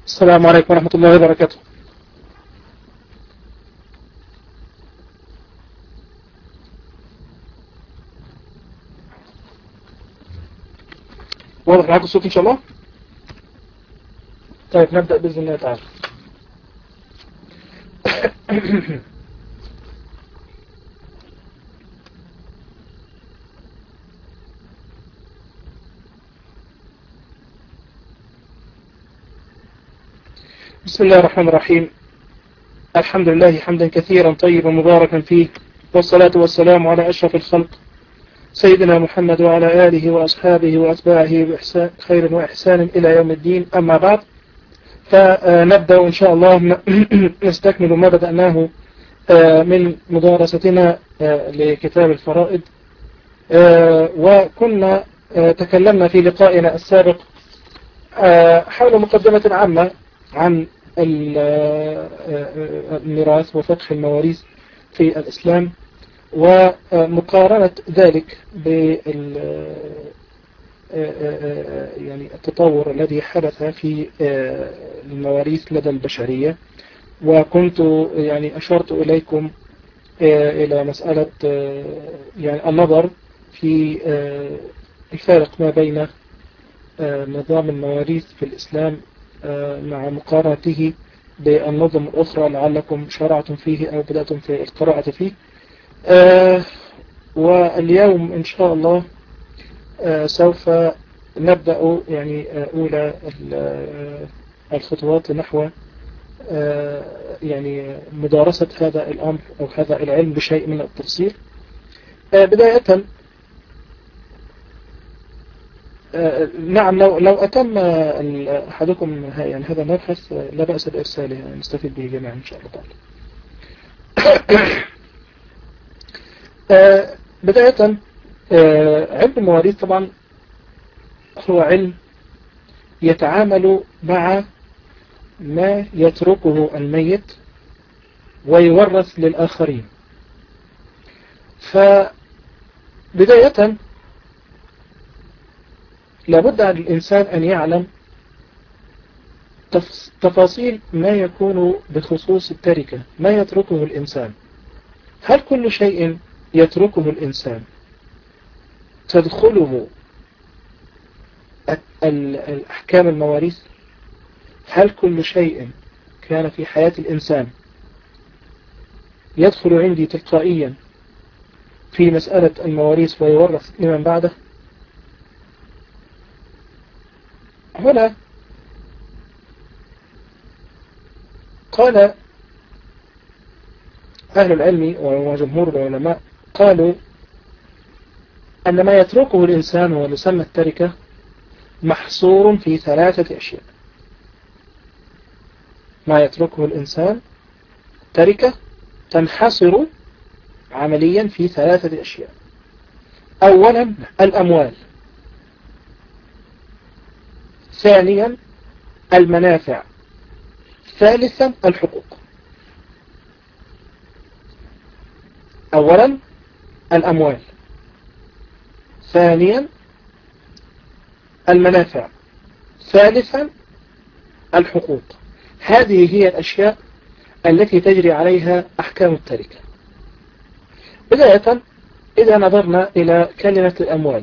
السلام عليكم ورحمة الله وبركاته. واضح معاكم الصوت إن شاء الله؟ طيب نبدأ بإذن الله تعالى. بسم الله الرحمن الرحيم. الحمد لله حمدا كثيرا طيبا مباركا فيه، والصلاة والسلام على أشرف الخلق سيدنا محمد وعلى آله وأصحابه وأتباعه بإحسان خير وإحسان إلى يوم الدين. أما بعد، فنبدأ إن شاء الله نستكمل ما بدأناه من مدارستنا لكتاب الفرائض. وكنا تكلمنا في لقائنا السابق حول مقدمة عامة عن الميراث وفقه المواريث في الإسلام، ومقارنة ذلك يعني التطور الذي حدث في المواريث لدى البشرية. وكنت يعني أشرت إليكم إلى مسألة يعني النظر في الفارق ما بين نظام المواريث في الإسلام مع مقارنته بالنظم الأخرى لعلكم شرعتم فيه أو بدأتم في القراءة فيه. واليوم إن شاء الله سوف نبدأ يعني أولى الخطوات نحو يعني مدارسة هذا الأمر أو هذا العلم بشيء من التفصيل. بداية نعم، لو أتم أحدكم يعني هذا المبحث لا بأس بإرساله، يعني نستفيد به جميعا إن شاء الله تعالى. بداية علم المواريث طبعا هو علم يتعامل مع ما يتركه الميت ويورث للآخرين. فبداية لابد على الإنسان أن يعلم تفاصيل ما يكون بخصوص التركة، ما يتركه الإنسان. هل كل شيء يتركه الإنسان تدخله الأحكام المواريث؟ هل كل شيء كان في حياة الإنسان يدخل عندي تلقائيا في مسألة المواريث ويورث لمن بعده؟ هنا قال أهل العلم وجمهور العلماء قالوا أن ما يتركه الإنسان ويسمى التركة محصور في 3 أشياء. ما يتركه الإنسان تركة تنحصر عمليا في 3 أشياء. أولا الأموال، ثانيا المنافع، ثالثا الحقوق. أولا الأموال، ثانيا المنافع، ثالثا الحقوق. هذه هي الأشياء التي تجري عليها أحكام التركة. بداية إذا نظرنا إلى كلمة الأموال،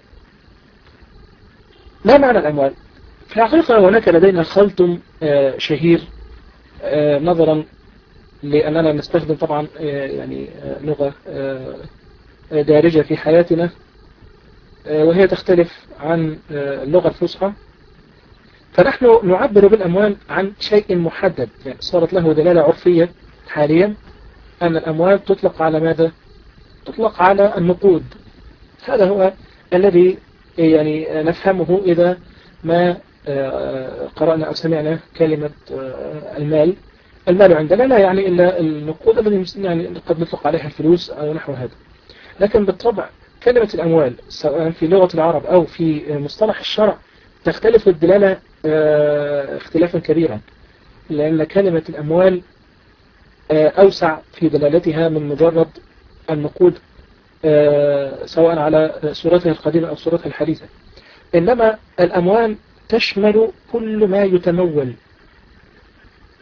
ما معنى الأموال؟ في الحقيقة هناك لدينا خلط شهير نظرا لأننا نستخدم طبعا يعني لغة دارجة في حياتنا، وهي تختلف عن اللغة الفصحى. فنحن نعبر بالأموال عن شيء محدد، يعني صارت له دلالة عرفية حاليا أن الأموال تطلق على ماذا؟ تطلق على النقود. هذا هو الذي يعني نفهمه إذا ما قرأنا أو سمعنا كلمة المال. المال عندنا لا يعني إلا النقود التي يعني قد نطلق عليها الفلوس أو نحو هذا. لكن بالطبع كلمة الأموال سواء في لغة العرب أو في مصطلح الشرع تختلف الدلالة اختلافا كبيرا، لأن كلمة الأموال أوسع في دلالتها من مجرد النقود سواء على صورتها القديمة أو صورتها الحديثة. إنما الأموال تشمل كل ما يتمول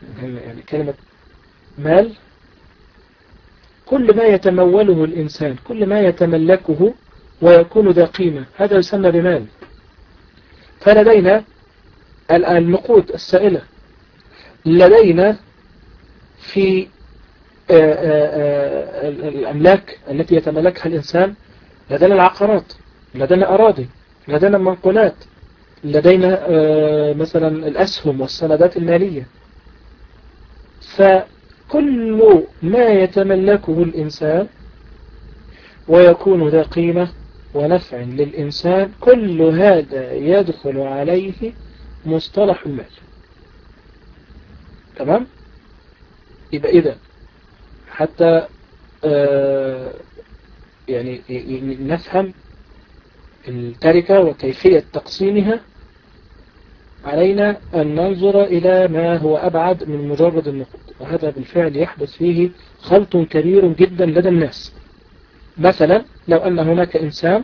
يعني كلمة مال كل ما يتموله الإنسان، كل ما يتملكه ويكون ذا قيمة، هذا يسمى بمال. فلدينا النقود السائلة، لدينا في الأملاك التي يتملكها الإنسان، لدينا العقارات، لدينا أراضي، لدينا منقولات، لدينا مثلا الأسهم والسندات المالية. فكل ما يتملكه الإنسان ويكون ذا قيمة ونفع للإنسان، كل هذا يدخل عليه مصطلح المال. تمام؟ يبقى إذا حتى يعني نفهم التركة وكيفية تقسيمها، علينا أن ننظر إلى ما هو أبعد من مجرد النقود، وهذا بالفعل يحدث فيه خلط كبير جدا لدى الناس. مثلا لو أن هناك إنسان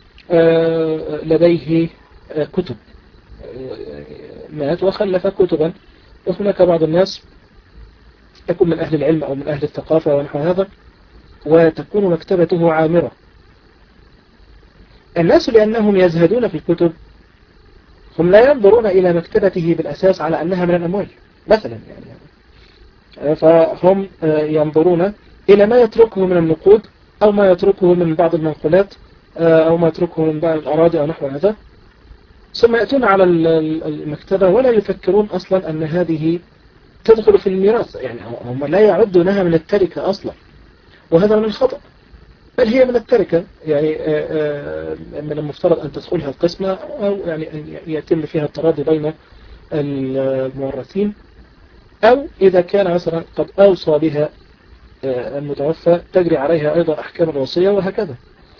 لديه كتب، مات وخلف كتبا، وهناك بعض الناس يكون من أهل العلم أو من أهل الثقافة ونحو هذا، وتكون مكتبته عامرة. الناس لأنهم يزهدون في الكتب هم لا ينظرون إلى مكتبته بالأساس على أنها من الأموال مثلا، يعني فهم ينظرون إلى ما يتركه من النقود، أو ما يتركه من بعض المنقولات، أو ما يتركه من بعض الأراضي أو نحو هذا، ثم يأتون على المكتبة ولا يفكرون أصلا أن هذه تدخل في الميراث، يعني هم لا يعدونها من التركة أصلا، وهذا من الخطأ، بل هي من التركة. يعني من المفترض أن تدخلها القسمة، أو يعني أن يتم فيها التراضي بين المورثين، أو إذا كان مثلا قد أوصى بها المتوفى تجري عليها أيضا أحكام الوصية وهكذا.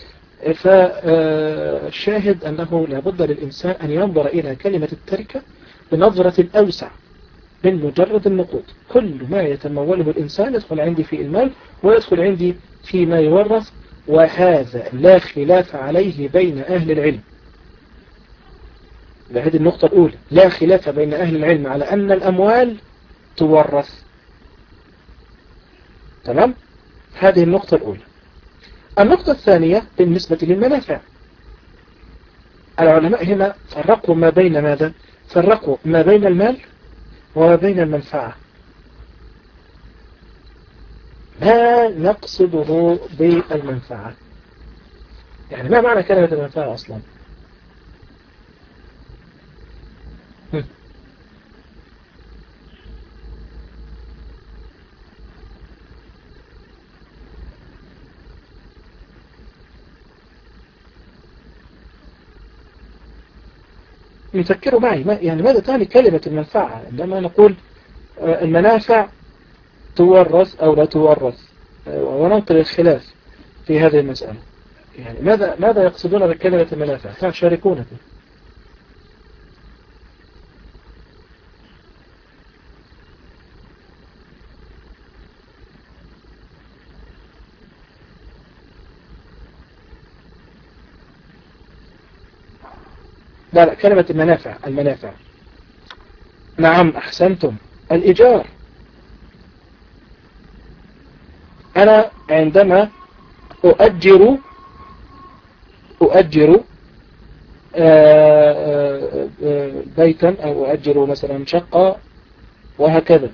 فالشاهد أنه لابد للإنسان أن ينظر إلى كلمة التركة بنظرة أوسع من مجرد النقود. كل ما يتموله الإنسان يدخل عندي في المال، ويدخل عندي فيما يورث، وهذا لا خلاف عليه بين أهل العلم. هذه النقطة الأولى، لا خلاف بين أهل العلم على أن الأموال تورث. تمام؟ هذه النقطة الأولى. النقطة الثانية بالنسبة للمنافع، العلماء هنا فرقوا ما بين ماذا؟ فرقوا ما بين المال وما بين المنفعة. ما نقصده بالمنفعة؟ يعني ما معنى كلمة المنفعة أصلا؟ يفكروا معي، يعني ماذا تعني كلمة المنفعة عندما نقول المنافع تورث أو لا تورث، وننقل الخلاف في هذه المسألة. يعني ماذا يقصدون بكلمة المنافع؟ شاركونا فيه. لا كلمة المنافع. نعم أحسنتم، الإيجار. أنا عندما أؤجر بيتا، أو أؤجر مثلا شقة وهكذا،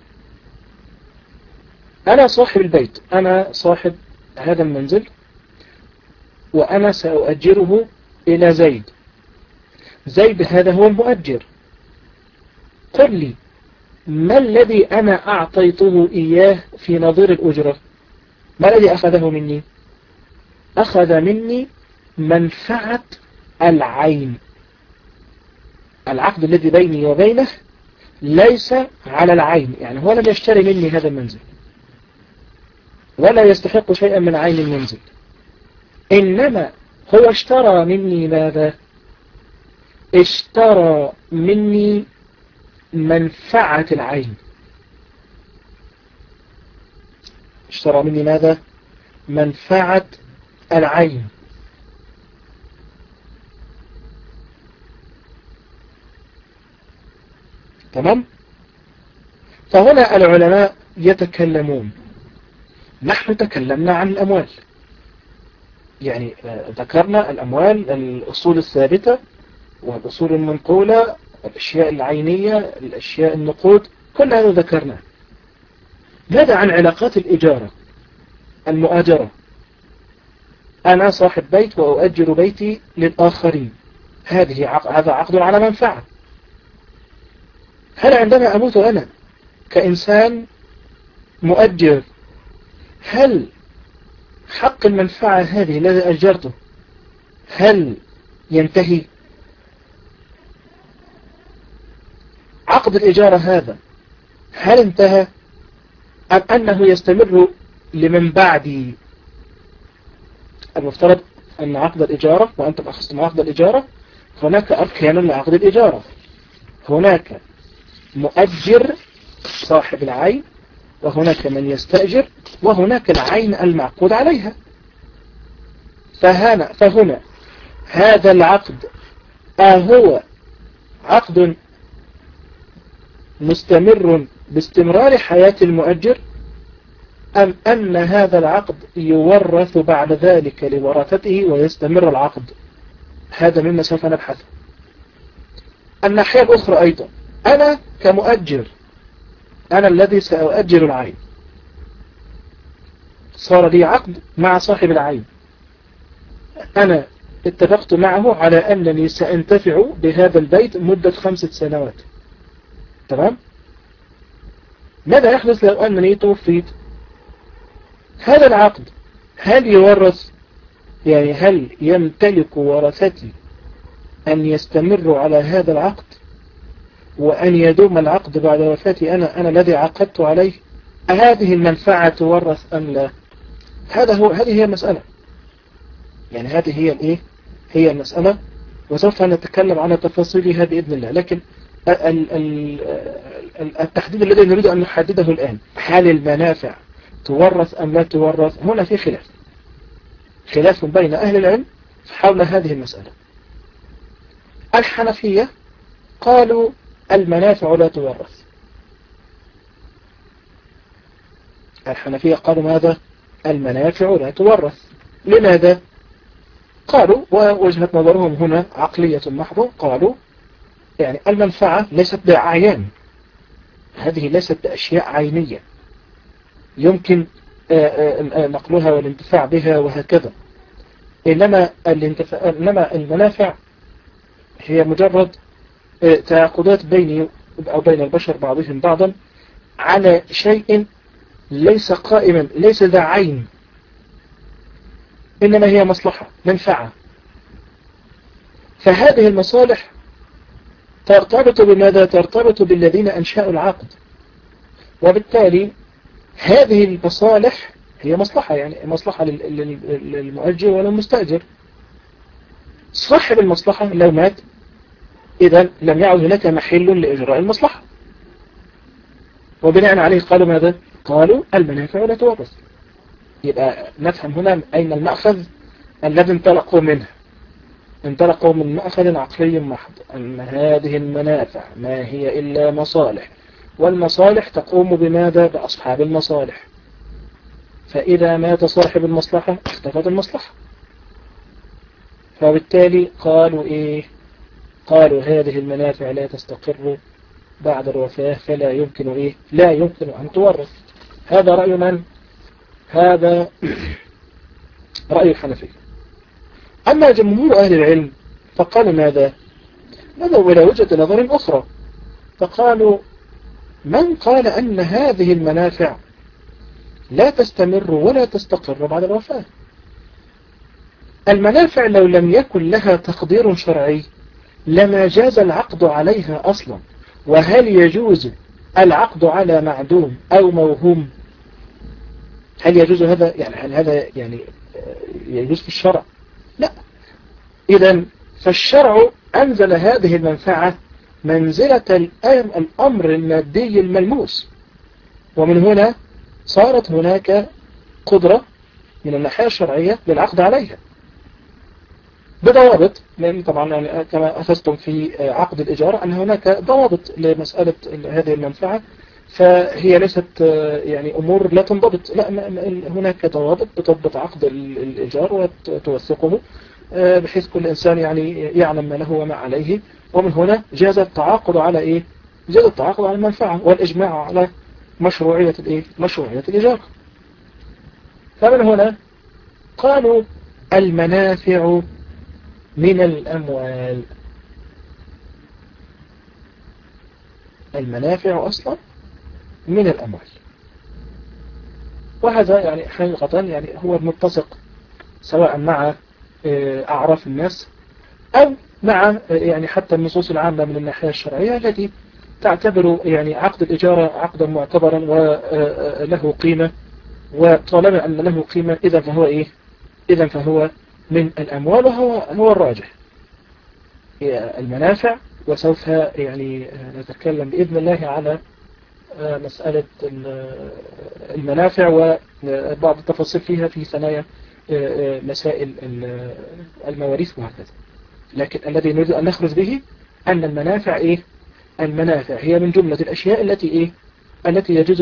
أنا صاحب البيت، أنا صاحب هذا المنزل، وأنا سأؤجره إلى زيد هذا هو المؤجر. قل لي ما الذي أنا أعطيته إياه في نظير الأجرة؟ ما الذي أخذه مني؟ أخذ مني منفعة العين. العقد الذي بيني وبينه ليس على العين، يعني هو لم يشتري مني هذا المنزل ولا يستحق شيئا من عين المنزل، إنما هو اشترى مني ماذا؟ اشترى مني منفعة العين. اشترى مني ماذا؟ منفعة العين. تمام؟ فهنا العلماء يتكلمون. نحن تكلمنا عن الأموال، يعني ذكرنا الأموال، الأصول الثابتة والأصول المنقولة، الأشياء العينية، الأشياء النقود، كل هذا ذكرنا. ماذا عن علاقات الإجارة المؤاجرة؟ أنا صاحب بيت وأؤجر بيتي للآخرين، هذا عقد على منفعة. هل عندما أموت أنا كإنسان مؤجر، هل حق المنفعة هذه الذي أجرته هل ينتهي؟ عقد الإجارة هذا هل انتهى أم أنه يستمر لمن بعدي؟ المفترض أن عقد الإجارة، وأنتم أخذتم عقد الإجارة، هناك أركان لعقد الإجارة. هناك مؤجر صاحب العين، وهناك من يستأجر، وهناك العين المعقود عليها. فهنا هذا العقد هو عقد مستمر باستمرار حياة المؤجر، أم أن هذا العقد يورث بعد ذلك لورثته ويستمر العقد؟ هذا مما سوف نبحث. الناحية الأخرى أيضا، أنا كمؤجر، أنا الذي سأؤجر العين، صار لي عقد مع صاحب العين، أنا اتفقت معه على أنني سأنتفع بهذا البيت مدة 5 سنوات، تمام؟ ماذا يحدث لو أنني توفيت؟ هذا العقد هل يورث؟ يعني هل يمتلك ورثتي أن يستمروا على هذا العقد وأن يدوم العقد بعد وفاتي أنا الذي عقدت عليه؟ هذه المنفعة تورث أم لا؟ هذه هي المسألة، يعني هذه هي الإيه؟ هي المسألة، وسوف نتكلم عن تفاصيلها بإذن الله. لكن التحديد الذي نريد أن نحدده الآن، هل المنافع تورث أم لا تورث؟ هنا في خلاف بين أهل العلم حول هذه المسألة. الحنفية قالوا المنافع لا تورث. الحنفية قالوا ماذا؟ المنافع لا تورث. لماذا؟ قالوا، ووجهة نظرهم هنا عقلية محضة، قالوا يعني المنفعة ليست بأعيان، هذه ليست بأشياء عينية يمكن نقلها والانتفاع بها وهكذا، إنما المنافع هي مجرد تعاقدات بيني أو بين البشر بعضهم بعضا على شيء ليس قائما، ليس ذا عين، إنما هي مصلحة، منفعة. فهذه المصالح ترتبط بماذا؟ ترتبط بالذين أنشأوا العقد، وبالتالي هذه المصالح هي مصلحة، يعني مصلحة للمؤجر وللمستأجر. صاحب المصلحة لو مات إذا لم يعد هناك محل لإجراء المصلحة، وبناء عليه قالوا ماذا؟ قالوا المنافع لا تورث. يبقى نفهم هنا أين المأخذ الذي انطلقوا منه. انطلقوا من مأخذ عقلي محض، أن هذه المنافع ما هي إلا مصالح، والمصالح تقوم بماذا؟ بأصحاب المصالح. فإذا مات صاحب المصلحة اختفت المصلحة. فبالتالي قالوا إيه؟ قالوا هذه المنافع لا تستقر بعد الوفاة، فلا يمكن إيه؟ لا يمكن أن تورث. هذا رأي من؟ هذا رأي الحنفية. أما جمهور أهل العلم فقالوا ماذا؟ نظروا إلى وجهة نظر أخرى، فقالوا من قال أن هذه المنافع لا تستمر ولا تستقر بعد الوفاة؟ المنافع لو لم يكن لها تقدير شرعي لما جاز العقد عليها أصلا. وهل يجوز العقد على معدوم أو موهوم؟ هل يجوز هذا؟ يعني هل هذا يعني يجوز في الشرع؟ لا. إذن فالشرع أنزل هذه المنفعة منزلة الأمر المادي الملموس، ومن هنا صارت هناك قدرة من الناحية الشرعية للعقد عليها بضوابط، لأن طبعا كما أخذتم في عقد الإجارة أن هناك ضوابط لمسألة هذه المنفعة فهي ليست يعني أمور لا تنضبط، لا هناك ضوابط بتضبط عقد الإيجار وتوثقه بحيث كل إنسان يعني يعلم ما له وما عليه. ومن هنا جاز التعاقد على إيه؟ جاز التعاقد على المنفعة والإجماع على مشروعية الإيه؟ مشروعية الإيجار. فمن هنا قالوا المنافع من الأموال. المنافع أصلا من الأموال، وهذا يعني حقيقة يعني هو المتسق سواء مع أعراف الناس أو مع يعني حتى النصوص العامة من الناحية الشرعية التي تعتبر يعني عقد الإجارة عقدا معتبرا وله قيمة، وطالما أن له قيمة إذا فهو إيه؟ إذا فهو من الأموال، وهو الراجح المنافع. وسوف يعني نتكلم بإذن الله على مسألة المنافع وبعض التفاصيل فيها في ثنايا مسائل المواريث وهكذا. لكن الذي نريد أن نخرج به أن المنافع إيه؟ المنافع هي من جملة الأشياء التي إيه؟ التي يجوز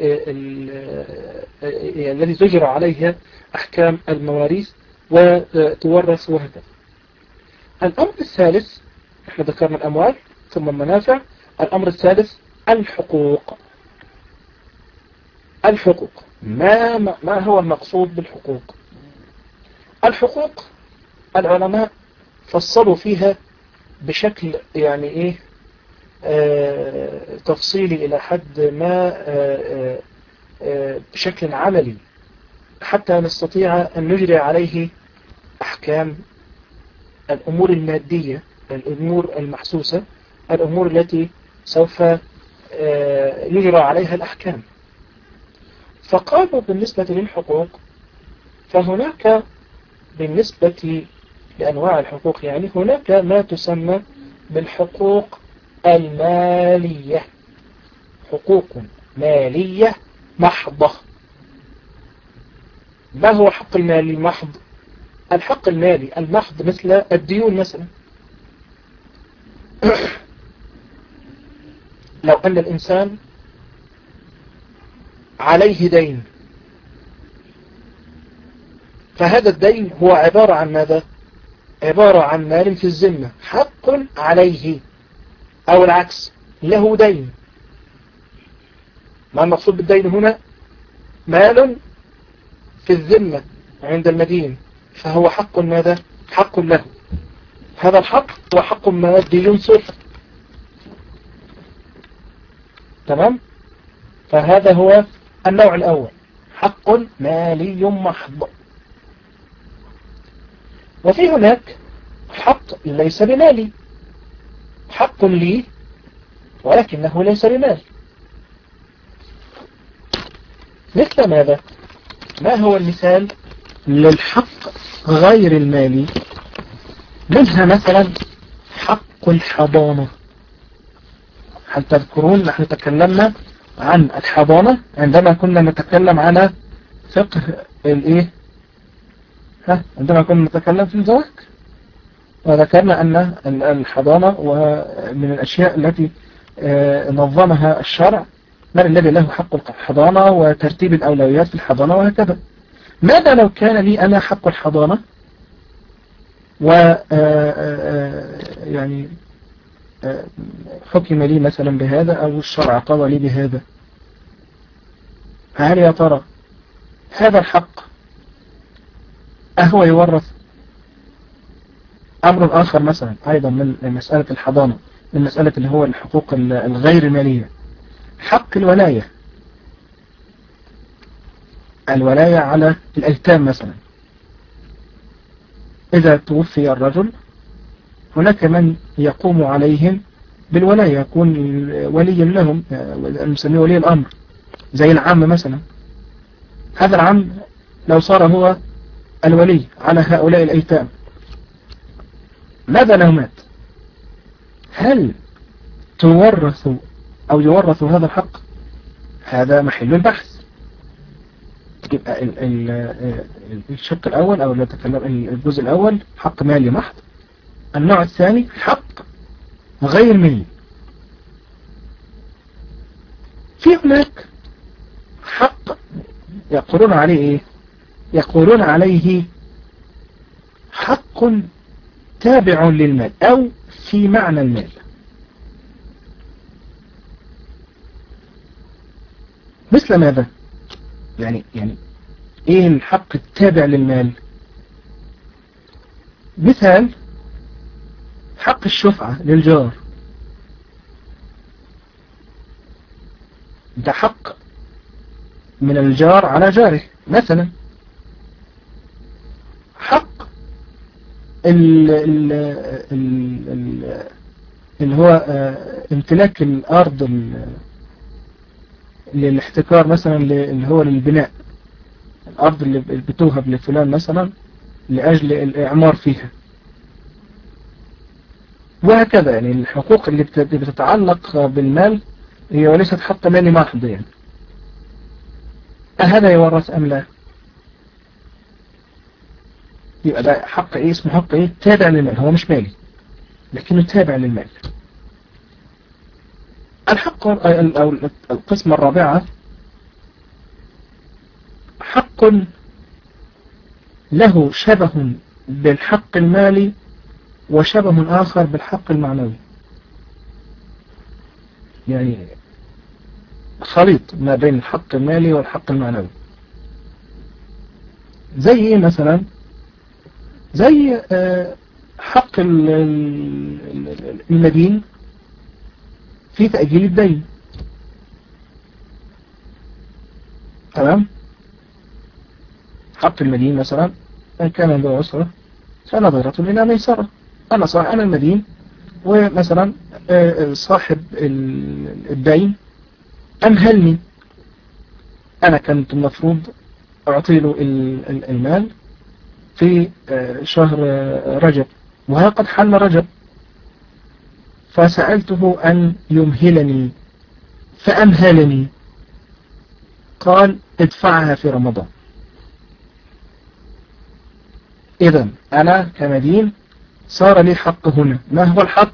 التي تجرى عليها أحكام المواريث وتورث وهكذا. الأمر الثالث، احنا ذكرنا الأموال ثم المنافع. الأمر الثالث الحقوق. الحقوق ما هو المقصود بالحقوق؟ الحقوق العلماء فصلوا فيها بشكل يعني إيه تفصيلي إلى حد ما بشكل عملي حتى نستطيع أن نجري عليه أحكام الأمور المادية، الأمور المحسوسة، الأمور التي سوف يجرى عليها الأحكام. فقالوا بالنسبة للحقوق فهناك بالنسبة لأنواع الحقوق يعني هناك ما تسمى بالحقوق المالية، حقوق مالية محضة. ما هو حق المالي المحض؟ الحق المالي المحض مثل الديون مثلا. لو أن الإنسان عليه دين، فهذا الدين هو عبارة عن ماذا؟ عبارة عن مال في الذمة حق عليه، أو العكس له دين. ما المقصود بالدين هنا؟ مال في الذمة عند المدين، فهو حق ماذا؟ حق له. هذا الحق هو حق مادي صرف. تمام؟ فهذا هو النوع الأول، حق مالي محض. وفي هناك حق ليس بمالي، حق لي ولكنه ليس بمال. مثل ماذا؟ ما هو المثال للحق غير المالي؟ منها مثلا حق الحضانة. هل تذكرون نحن تكلمنا عن الحضانة عندما كنا نتكلم على فقه الايه؟ عندما كنا نتكلم في الزواج، وذكرنا أن الحضانة ومن الأشياء التي نظمها الشرع من الذي له حق الحضانة وترتيب الأولويات في الحضانة وهكذا. ماذا لو كان لي أنا حق الحضانة و يعني حكم لي مثلا بهذا أو الشرع قضى لي بهذا؟ هل يا ترى هذا الحق أهو يورث؟ أمر آخر مثلا أيضا من مسألة الحضانة، من مسألة اللي هو الحقوق الغير مالية، حق الولاية. الولاية على الأيتام مثلا، إذا توفي الرجل هناك من يقوم عليهم بالولاية، يكون وليا لهم، نسميه ولي الأمر، زي العم مثلا. هذا العم لو صار هو الولي على هؤلاء الأيتام، ماذا لو مات؟ هل تورث أو يورث هذا الحق؟ هذا محل البحث. يبقى الشق الأول أو الجزء الأول حق مالي محض. النوع الثاني حق غير مالي. في هناك حق يقولون عليه إيه؟ يقولون عليه حق تابع للمال أو في معنى المال. مثل ماذا؟ يعني إيه الحق التابع للمال؟ مثال حق الشفعة للجار، ده حق من الجار على جاره. مثلا حق اللي هو امتلاك الأرض للاحتكار، مثلا اللي هو للبناء، الأرض اللي بتوهب لفلان مثلا لأجل الإعمار فيها، وهكذا. يعني الحقوق اللي بتتعلق بالمال هي وليست حق مالي محض. يعني هذا يورث أم لا؟ يبقى ده حق إيه؟ اسمه حق إيه؟ تابع للمال، هو مش مالي لكنه تابع للمال. الحق أو القسمة الرابعة حق له شبه بالحق المالي وشبه آخر بالحق المعنوي، يعني خليط ما بين الحق المالي والحق المعنوي. زي ايه مثلا؟ زي حق المدين في تأجيل الدين. تمام؟ حق المدين مثلا إن كان ذو عسرة فنظرة إلى ميسرة. أنا المدين، ومثلا صاحب الدين أمهلني، أنا كنت المفروض أعطي له المال في شهر رجب، وها قد حل رجب، فسألته أن يمهلني فأمهلني، قال ادفعها في رمضان. إذن أنا كمدين صار لي حق هنا. ما هو الحق؟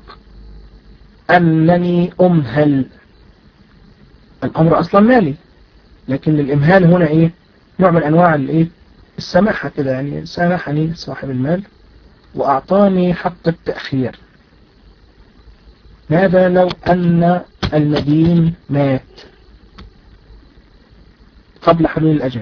أنني أمهل. الأمر أصلا مالي، لكن الإمهال هنا إيه؟ نوع من أنواع الإيه؟ السماحة كده، يعني سامحني صاحب المال وأعطاني حق التأخير. ماذا لو أن المدين مات قبل حلول الأجل؟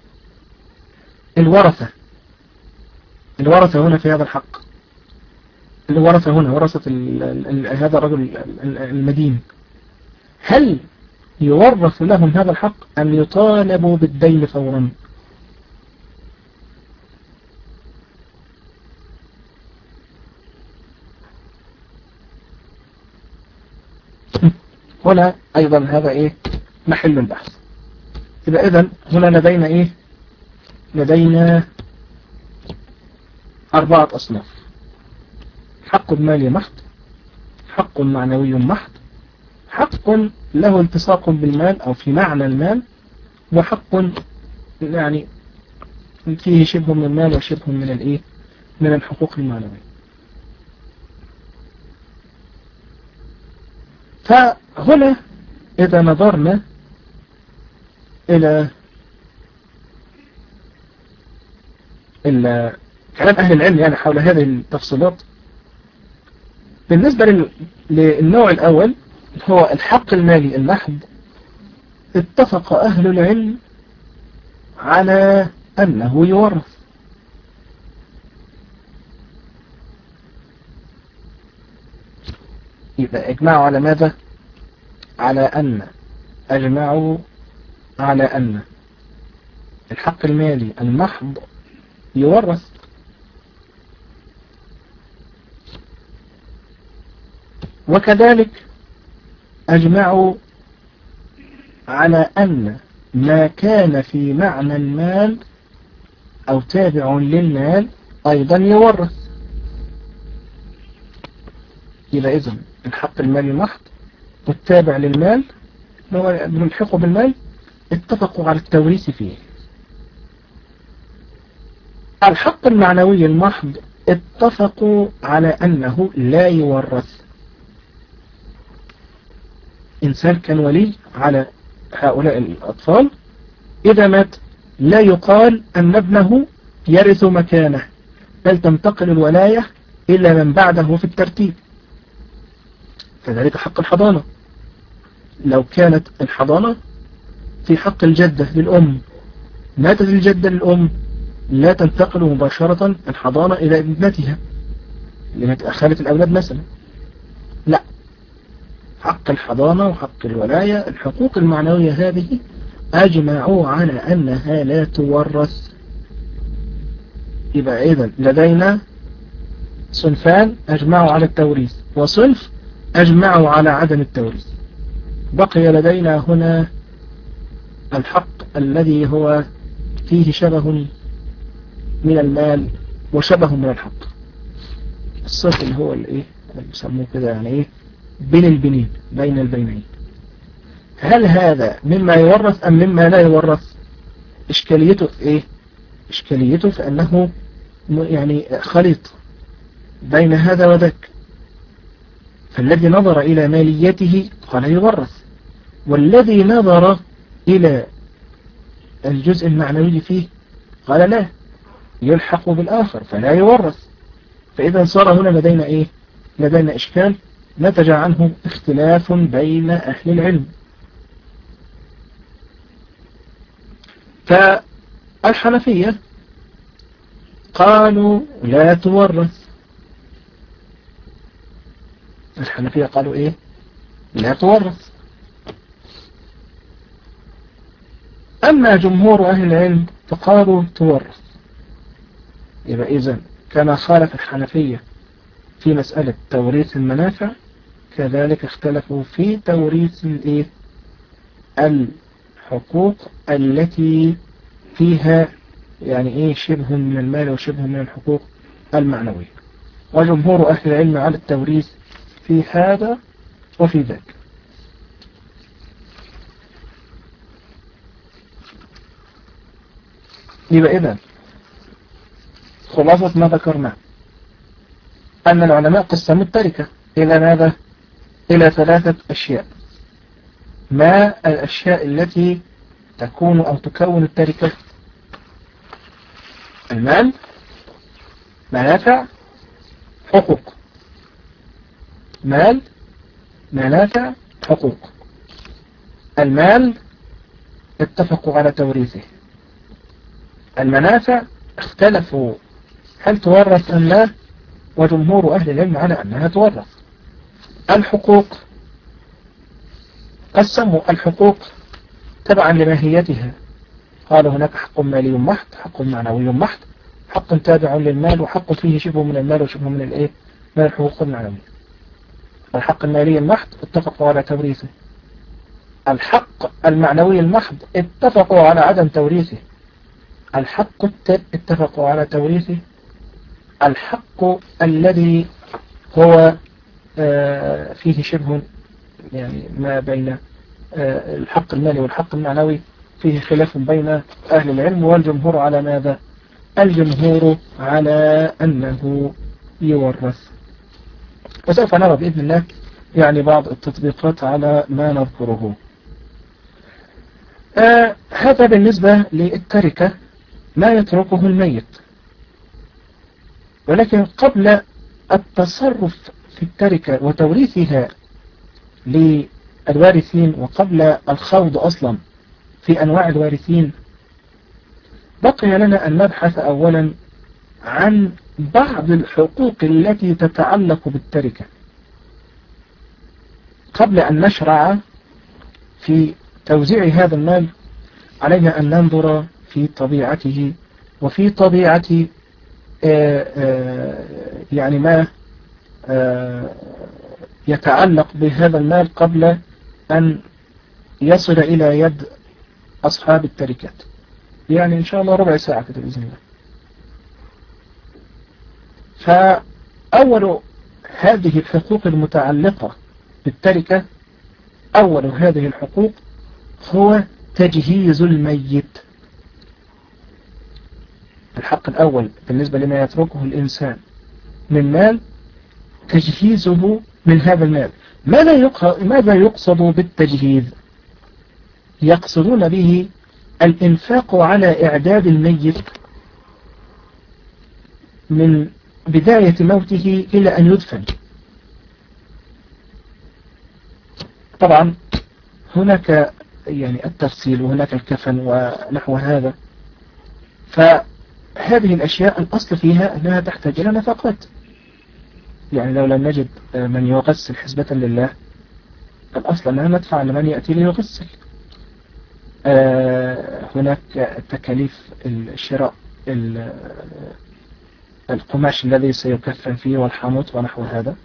الورثة هنا في هذا الحق، الورثة هنا ورثة هذا الرجل المدين، هل يورث لهم هذا الحق أم يطالبوا بالدين فورا؟ هنا أيضا هذا إيه؟ محل البحث. يبقى إذن هنا لدينا إيه؟ لدينا 4 أصناف: حق مالي محض، حق معنوي محض، حق له التصاق بالمال أو في معنى المال، وحق يعني فيه شبه من المال وشبه من الإيه؟ من الحقوق المعنوية. فهنا إذا نظرنا إلى كلام أهل العلم يعني حول هذه التفصيلات، بالنسبة للنوع الأول هو الحق المالي المحض، اتفق أهل العلم على أنه يورث. يبقى اجمعوا على ماذا؟ أجمعوا على أن الحق المالي المحض يورث. وكذلك أجمعوا على أن ما كان في معنى المال أو تابع للمال أيضا يورث. يبقى إذن الحق المالي المحض والتابع للمال هو بنلحقه بالمال اتفقوا على التوريث فيه. الحق المعنوي المحض اتفقوا على أنه لا يورث. إنسان كان ولي على هؤلاء الأطفال إذا مات لا يقال أن ابنه يرث مكانه، بل تنتقل الولاية إلى من بعده في الترتيب. كذلك حق الحضانة، لو كانت الحضانة في حق الجدة للأم، ماتت الجدة للأم، لا تنتقل مباشرة الحضانة إلى ابنتها خالة الأولاد مثلا، لا، حق الحضانة وحق الولاية الحقوق المعنوية هذه أجمعوا على أنها لا تورث. يبقى إذن لدينا صنفان أجمعوا على التوريث، وصنف أجمعوا على عدم التوريث. بقي لدينا هنا الحق الذي هو فيه شبه من المال وشبه من الحق، الصف اللي هو الايه اللي بيسموه كده يعني ايه بين البنين، بين البينين. هل هذا مما يورث أم مما لا يورث؟ إشكاليته في ايه؟ إشكاليته في أنه يعني خليط بين هذا وذاك، فالذي نظر إلى ماليته قال يورث، والذي نظر إلى الجزء المعنوي فيه قال لا، يلحق بالآخر فلا يورث. فإذا صار هنا لدينا إيه؟ لدينا إشكال نتج عنه اختلاف بين أهل العلم. فالحنفية قالوا لا تورث، الحنفية قالوا إيه؟ لا تورث. أما جمهور أهل العلم فقالوا تورث. يبقى إذن كما خالف الحنفية في مسألة توريث المنافع، كذلك اختلفوا في توريث الحقوق التي فيها يعني ايه شبه من المال وشبه من الحقوق المعنوية. وجمهور أهل العلم على التوريث في هذا وفي ذاك. يبقى إذن خلاصة ما ذكرناه أن العلماء قسموا التركة إلى ماذا؟ إلى 3 أشياء. ما الأشياء التي تكون أو تكون التركة؟ المال، منافع، حقوق. مال، منافع، حقوق. المال اتفقوا على توريثه، المنافع اختلفوا هل تورث أم لا، وجمهور أهل العلم على أنها تورث. الحقوق قسموا الحقوق تبعا لماهيتها، قالوا هناك حق مالي محض، حق معنوي محض، حق تابع للمال، وحق فيه شبه من المال وشبه من الايه من الحقوق المعنوية. الحق المالي المحض اتفقوا على توريثه، الحق المعنوي المحض اتفقوا على عدم توريثه، الحق اتفقوا على توريثه، الحق الذي هو فيه شبه يعني ما بين الحق المالي والحق المعنوي فيه خلاف بين أهل العلم، والجمهور على ماذا؟ الجمهور على أنه يورث. وسوف نرى بإذن الله يعني بعض التطبيقات على ما نذكره. هذا بالنسبة للتركة ما يتركه الميت. ولكن قبل التصرف في التركة وتوريثها للوارثين، وقبل الخوض أصلا في أنواع الوارثين، بقي لنا أن نبحث أولا عن بعض الحقوق التي تتعلق بالتركة قبل أن نشرع في توزيع هذا المال. علينا أن ننظر في طبيعته وفي طبيعة يعني ما يتعلق بهذا المال قبل أن يصل إلى يد أصحاب التركات. يعني إن شاء الله ربع ساعة كده بإذن الله. فأول هذه الحقوق المتعلقة بالتركة، أول هذه الحقوق هو تجهيز الميت. الحق الأول بالنسبة لما يتركه الإنسان من مال تجهيزه من هذا المال. ماذا يقصد بالتجهيز؟ يقصدون به الإنفاق على إعداد الميت من بداية موته إلى أن يدفن. طبعا هناك يعني التفصيل وهناك الكفن ونحو هذا، فهذه الأشياء الأصل فيها أنها تحتاج إلى نفقات. يعني لو لم نجد من يغسل حسبة لله، الأصل أنها ندفع لمن يأتي ليغسل. هناك تكاليف الشراء القماش الذي سيكفن فيه والحانوت ونحو هذا.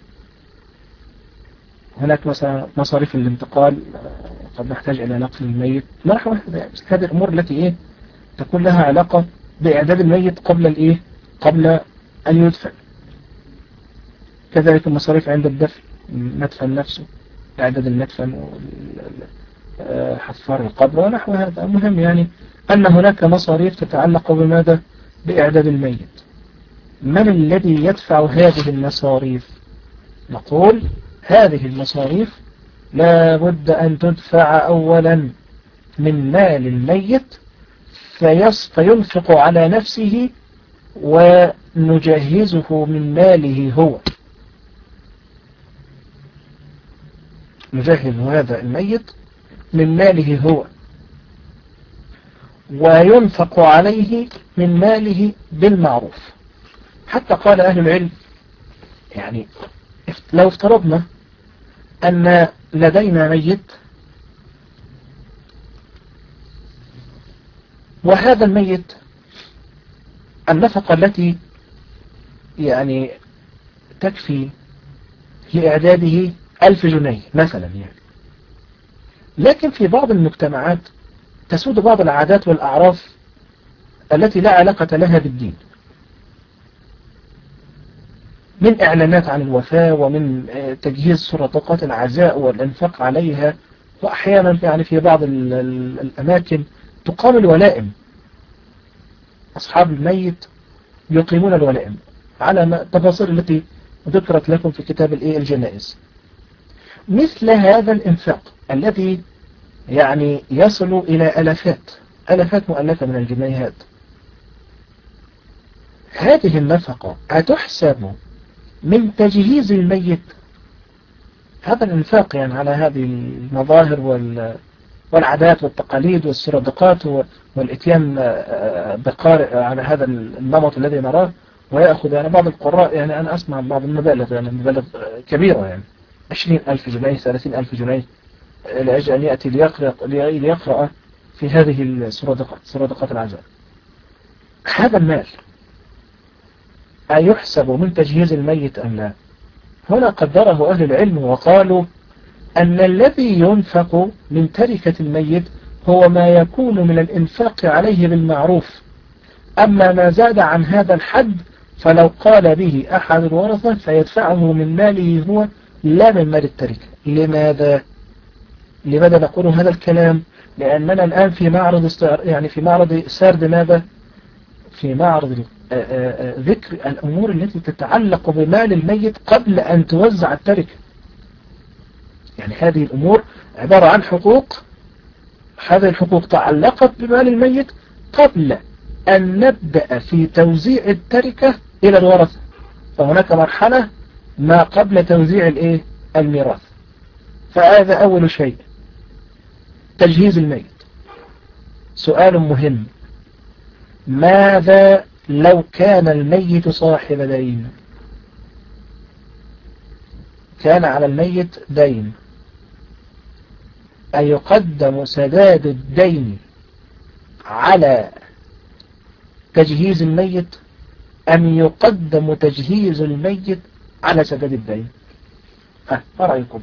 هناك مثلا مصاريف الانتقال، قد نحتاج إلى نقل الميت ونحو هذا. هذه الأمور التي تكون لها علاقة بإعداد الميت قبل أن يدفن. كذلك المصاريف عند الدفن، مدفن نفسه، إعداد المدفن وحفار القبر ونحو هذا. المهم يعني أن هناك مصاريف تتعلق بماذا؟ بإعداد الميت. من الذي يدفع هذه المصاريف؟ نقول هذه المصاريف لا بد أن تدفع أولا من مال الميت فينفق على نفسه ونجهزه من ماله هو. نجهز هذا الميت من ماله هو وينفق عليه من ماله بالمعروف. حتى قال أهل العلم يعني لو افترضنا أن لدينا ميت وهذا الميت النفقة التي يعني تكفي لإعداده 1000 جنيه مثلا يعني. لكن في بعض المجتمعات تسود بعض العادات والأعراف التي لا علاقة لها بالدين، من إعلانات عن الوفاة ومن تجهيز صندوقات العزاء والإنفاق عليها، وأحيانا يعني في بعض الأماكن تقام الولائم. أصحاب الميت يقيمون الولائم على التفاصيل التي ذكرت لكم في كتاب الجنائز. مثل هذا الإنفاق الذي يعني يصل إلى ألفات مؤلفة من الجنيهات، هذه النفقة هتحسب من تجهيز الميت؟ هذا الإنفاق يعني على هذه المظاهر والعادات والتقاليد والصندوقات والإتيان بقارئ على هذا النمط الذي نراه، ويأخذ يعني بعض القراء، يعني أنا أسمع بعض المبالغ، يعني مبالغ كبيرة، يعني 20,000 جنيه 30,000 جنيه لأجل أن يأتي ليقرأ في هذه الصندوقات العزاء. هذا المال أيحسب من تجهيز الميت أم لا؟ هنا قدره أهل العلم وقالوا أن الذي ينفق من تركة الميت هو ما يكون من الإنفاق عليه بالمعروف. أما ما زاد عن هذا الحد فلو قال به أحد الورثة فيدفعه من ماله هو لا من مال التركة. لماذا نقول هذا الكلام؟ لأننا الآن في معرض في معرض سرد ماذا؟ في معرض ذكر الأمور التي تتعلق بمال الميت قبل أن توزع التركة. يعني هذه الأمور عبارة عن حقوق، هذه الحقوق تعلقت بمال الميت قبل أن نبدأ في توزيع التركة إلى الورثة. فهناك مرحلة ما قبل توزيع الميراث. فهذا أول شيء، تجهيز الميت. سؤال مهم: ماذا لو كان الميت صاحب دين؟ كان على الميت دين، أيقدم سداد الدين على تجهيز الميت أم يقدم تجهيز الميت على سداد الدين؟ ما رأيكم؟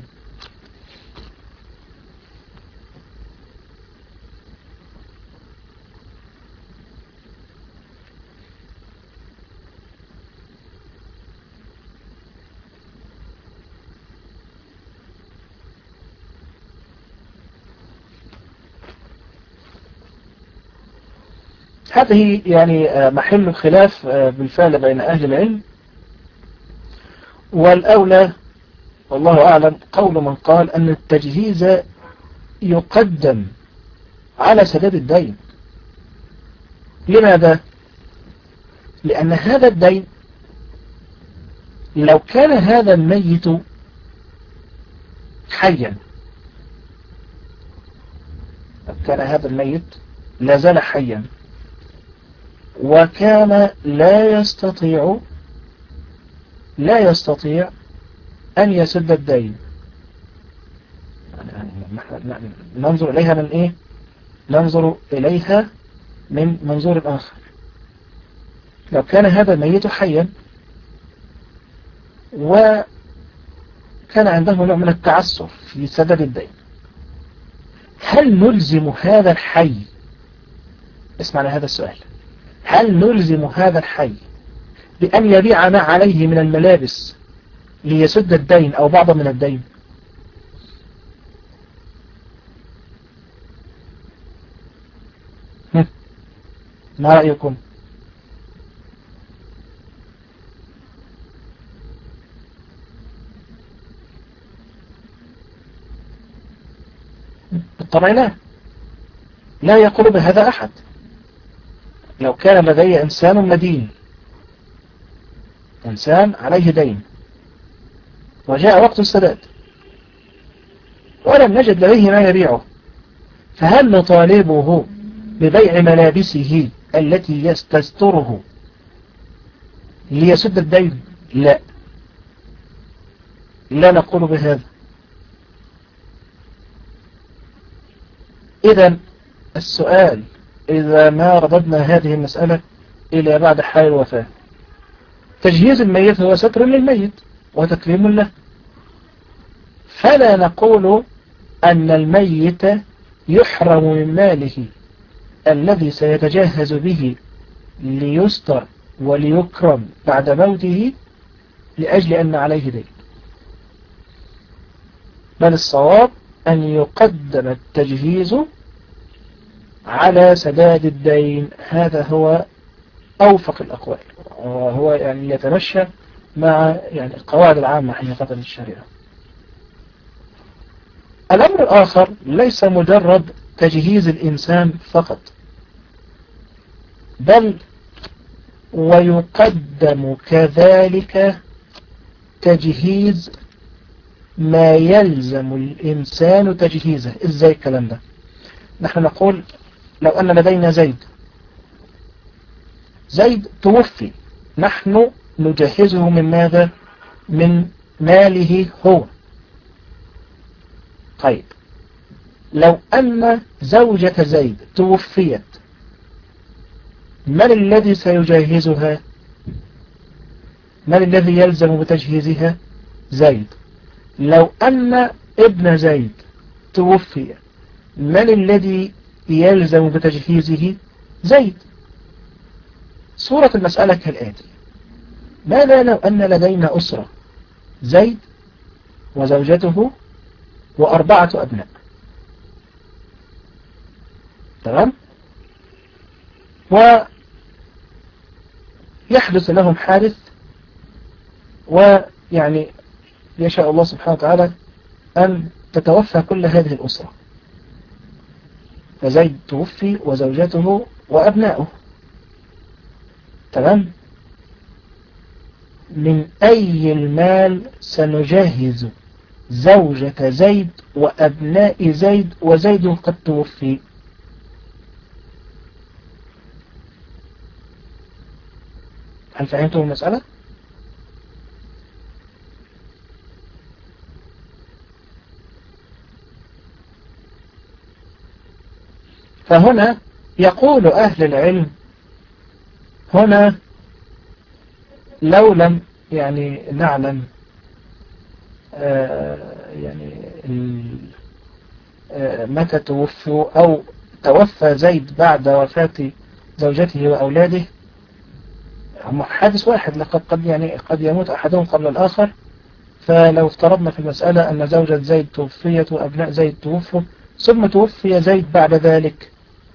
هذه يعني محل الخلاف بالفعل بين أهل العلم، والأولى والله أعلم قول من قال أن التجهيز يقدم على سداد الدين. لماذا؟ لأن هذا الدين لو كان هذا الميت حيا، لو كان هذا الميت لا زال حيا وكان لا يستطيع أن يسد الدين، ننظر إليها من إيه؟ ننظر إليها من منظور آخر. لو كان هذا الميت حيا وكان عنده نوع من التعسر في سدد الدين، هل نلزم هذا الحي، اسمعنا هذا السؤال، هل نلزم هذا الحي بأن يبيع ما عليه من الملابس ليسد الدين أو بعض من الدين؟ ما رأيكم؟ بالطبع لا يقول بهذا أحد. لو كان لدي إنسان مدين، إنسان عليه دين وجاء وقت السداد ولم نجد لديه ما يبيعه، فهل نطالبه ببيع ملابسه التي يستستره ليسد الدين؟ لا نقول بهذا. إذن السؤال، إذا ما رددنا هذه المسألة إلى بعد حال الوفاة، تجهيز الميت هو ستر للميت وتكريم له، فلا نقول أن الميت يحرم من ماله الذي سيتجهز به ليستر وليكرم بعد موته لأجل أن عليه دين، بل الصواب أن يقدم التجهيز على سداد الدين. هذا هو أوفق الأقوال، وهو يعني يتمشى مع يعني القواعد العامة حقيقة للشريعة. الأمر الآخر ليس مجرد تجهيز الإنسان فقط، بل ويقدم كذلك تجهيز ما يلزم الإنسان تجهيزه. إزاي الكلام ده؟ نحن نقول لو أن لدينا زيد توفي، نحن نجهزه من ماذا؟ من ماله هو. طيب لو أن زوجة زيد توفيت، من الذي سيجهزها؟ من الذي يلزم بتجهيزها؟ زيد. لو أن ابن زيد توفي، من الذي يلزم بتجهيزه؟ زيد. صورة المسألة كالآتي: ماذا لو أن لدينا أسرة، زيد وزوجته و4 أبناء، تمام؟ ويحدث لهم حادث، ويعني يشاء الله سبحانه وتعالى أن تتوفى كل هذه الأسرة، فزيد توفي وزوجته وأبناؤه، تمام؟ من أي المال سنجهز زوجة زيد وأبناء زيد وزيد قد توفي؟ هل فهمتم المسألة؟ فهنا يقول أهل العلم، هنا لو لم يعني نعلم متى توفوا أو توفى زيد بعد وفاة زوجته وأولاده، هم حادث واحد، قد يموت أحدهم قبل الآخر. فلو افترضنا في المسألة أن زوجة زيد توفيت وأبناء زيد توفوا ثم توفي زيد بعد ذلك،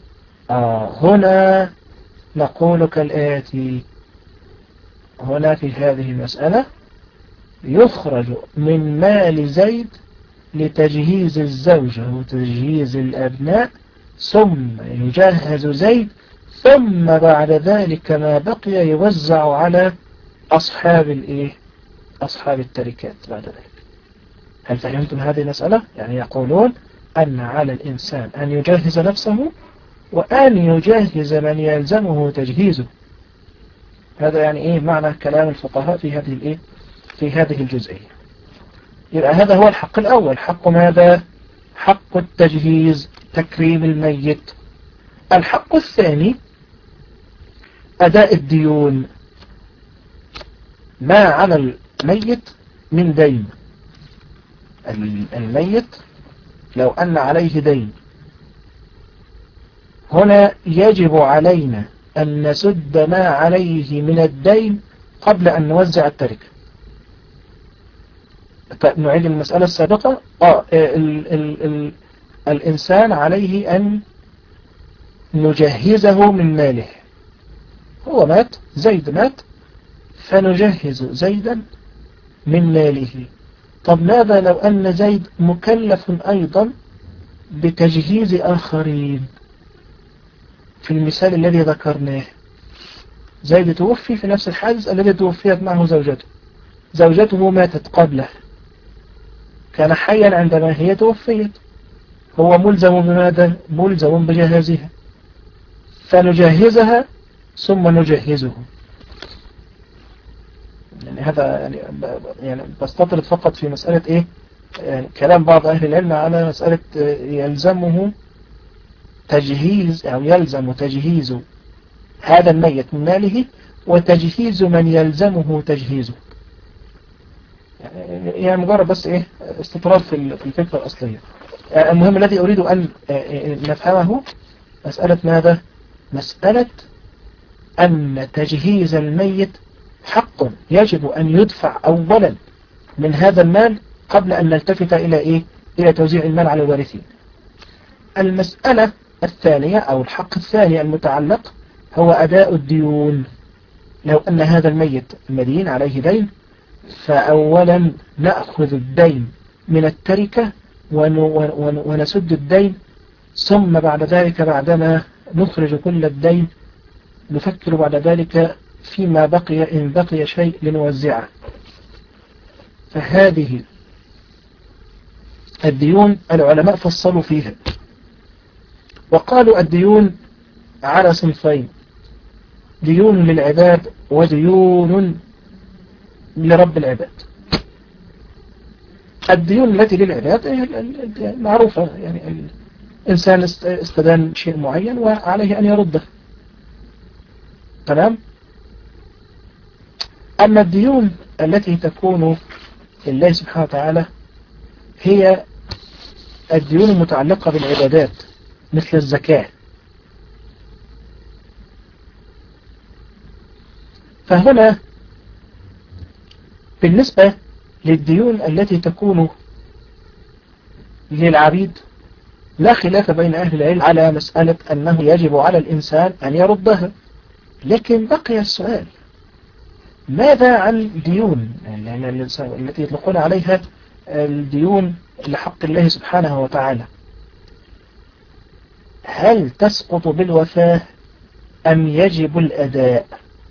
هنا نقول كالآتي: هنا في هذه المسألة يخرج من مال زيد لتجهيز الزوجة وتجهيز الأبناء ثم يجهز زيد، ثم بعد ذلك ما بقي يوزع على أصحاب الإيه؟ أصحاب التركات بعد ذلك. هل فهمتم هذه المسألة؟ يعني يقولون أن على الإنسان أن يجهز نفسه وأن يجهز من يلزمه تجهيزه. هذا يعني إيه معنى كلام الفقهاء في هذه الإيه؟ في هذه الجزئية. يبقى هذا هو الحق الأول. حق ماذا؟ حق التجهيز، تكريم الميت. الحق الثاني أداء الديون، ما على الميت من دين. الميت لو أن عليه دين، هنا يجب علينا أن نسد ما عليه من الدين قبل أن نوزع التركة. نعيد المسألة السابقة. الإنسان عليه أن نجهزه من ماله. هو مات، زيد مات، فنجهز زيدا من ماله. طب ماذا لو أن زيد مكلف أيضا بتجهيز آخرين؟ في المثال الذي ذكرناه، زيد توفي في نفس الحادث الذي توفيت معه زوجته. زوجته ماتت قبله، كان حيا عندما هي توفيت، هو ملزم بماذا؟ ملزم بجهازها، فنجهزها ثم نجهزه. يعني هذا يعني بستطرد فقط في مسألة إيه؟ يعني كلام بعض أهل العلم على مسألة يلزمه تجهيز أو يلزم تجهيز هذا الميت من ماله وتجهيز من يلزمه تجهيزه. يعني مجرد بس إيه استطراد في الفكرة الأصلية. المهم الذي أريد أن نفهمه مسألة ماذا؟ مسألة أن تجهيز الميت حق يجب أن يدفع أولا من هذا المال قبل أن نلتفت إلى إيه؟ إلى توزيع المال على الوارثين. المسألة الثانية أو الحق الثاني المتعلق هو أداء الديون. لو أن هذا الميت مدين عليه دين، فأولا نأخذ الدين من التركة ونسد الدين، ثم بعد ذلك بعدما نخرج كل الدين نفكر بعد ذلك فيما بقي إن بقي شيء لنوزعه. فهذه الديون العلماء فصلوا فيها وقالوا الديون على صنفين: ديون للعباد وديون لرب العباد. الديون التي للعباد معروفة، يعني الإنسان استدان شيء معين وعليه أن يرده، تمام. أما الديون التي تكون لله سبحانه وتعالى هي الديون المتعلقة بالعبادات مثل الزكاة. فهنا بالنسبة للديون التي تكون للعبيد لا خلاف بين أهل العلم على مسألة أنه يجب على الإنسان أن يردها، لكن بقي السؤال: ماذا عن ديون التي يطلقون عليها الديون لحق الله سبحانه وتعالى؟ هل تسقط بالوفاة أم يجب الأداء؟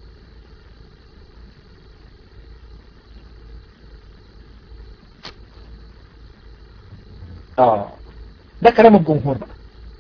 ده كلام الجمهور بقى.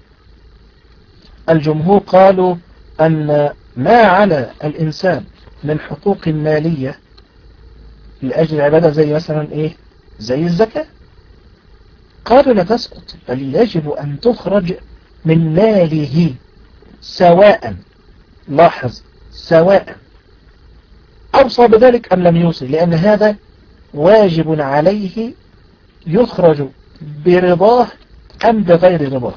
الجمهور قالوا أن ما على الإنسان من حقوق مالية لأجل العبادة زي مثلا إيه؟ زي الزكاة، قالوا لا تسقط، بل يجب أن تخرج من ماله سواء، لاحظ، سواء أوصى بذلك أم لم يوصي، لأن هذا واجب عليه يخرج برضاه أم بغير رضاه.